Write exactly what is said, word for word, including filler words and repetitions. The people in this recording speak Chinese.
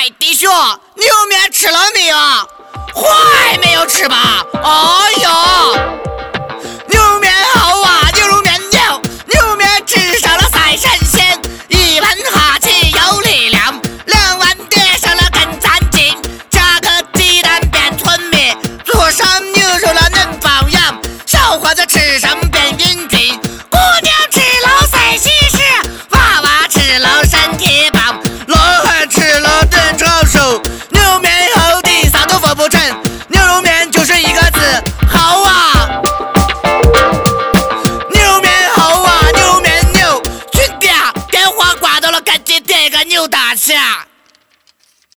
嗨，弟兄，牛面吃了没有？还没有吃吧？哎呦，牛面好啊，牛肉面牛，牛面吃上了赛神仙，一盆哈气有力量，两碗叠上了更攒劲，加个鸡蛋变村民，做上牛肉了能保养，小伙子吃上变英俊。